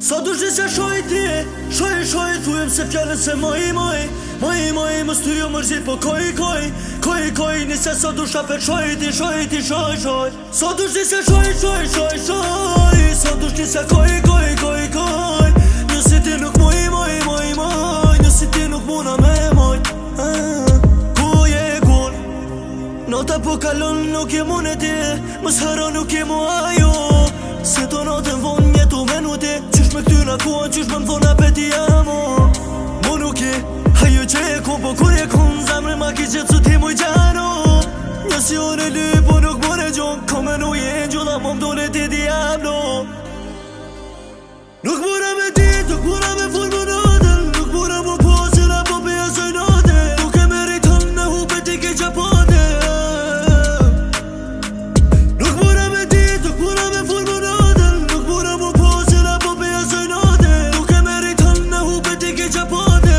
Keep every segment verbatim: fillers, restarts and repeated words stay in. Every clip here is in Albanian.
Sa dush di se shoj ti, shoj shoj thujem se fjallët se moj moj Moj moj mës ty jo mërzit po koj koj Koj koj nise sa dush apet shoj ti shoj ti shoj shoj Sa dush di se shoj shoj shoj shoj Sa dush di se koj koj koj koj Nësi ti nuk moj moj moj moj Nësi ti nuk muna me moj Ku je kun Nota po kalon nuk je mun e ti Mës hara nuk je mu ajo Se to natën von jetu menuti Qysh me këtyna kuan, qysh me m'thon apeti amo Mu nuk je, hajo që e ku Po kur je kun, zamre ma ki qëtë su ti muj gjano Njësi unë e ly, po nuk mune gjon Ko me nu je gjula, mo m'dole ti diablo Nuk mura me dit, nuk mura me full më natën Nuk mura mu po, qëra po pe asoj natë Nuk e me rejton në hupe ti ke qapate Nuk mura me dit, nuk mura me full më natën Nuk mura mu po, qëra po pe asoj natë Nuk e me rejton në hupe ti ke qapate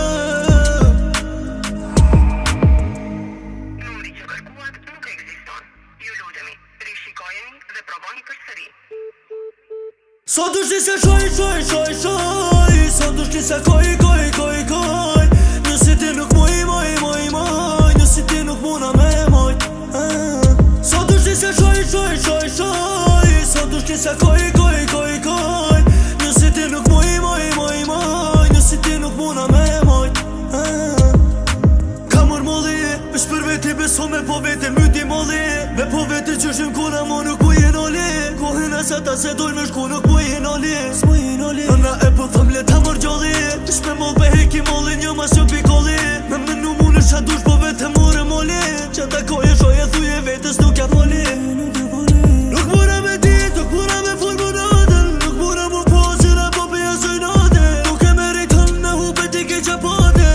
Numri që kërkuat nuk ekziston. Ju lutemi, rishikojeni dhe provoni përsëri. Sa dush di se shoj shoj shoj shoj Sa dush di se koj koj koj koj Nësi ti nuk moj moj moj moj Nësi ti nuk muna me moj Sa dush di se shoj shoj shoj shoj Sa dush di se koj koj koj koj Nësi ti nuk moj moj moj moj Nësi ti nuk muna me moj Ka mër molli Vesh për veti beso me po vete myti molli Me po vete që shim kuna mo nuk mu jen oli Kohën e se ta se doj me shku nuk mu jen oli S'mu jen oli Nëna e po thëm le ta mër gjalli Ish me moll pe heki molli një mas që pikoli Me menu mu në qa dush po vete mure molli Që ta koje shoj e thuje vetës nuk ja foli Nuk mura me dit, nuk mura me full më natën Nuk mura mu po qëra po pe asoj natë Nuk e me rejton në hupe ti ke qapate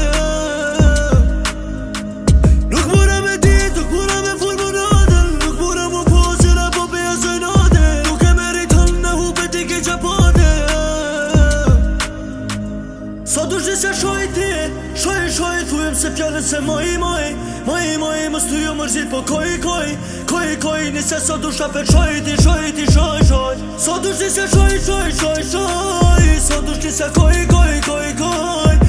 Nuk mura me dit, nuk mura me full më natën Nuk mura mu po qëra po pe asoj natë Nuk e me rejton në hupe ti ke qapate Sa dush di se shoj ti, shoj shoj thujem se fjallët se moj moj Moj moj mës ty jo mërzit po koj koj Koj koj nise sa dush apet shoj ti shoj ti shoj shoj Sa dush di se shoj shoj shoj shoj Sa dush di se koj koj koj koj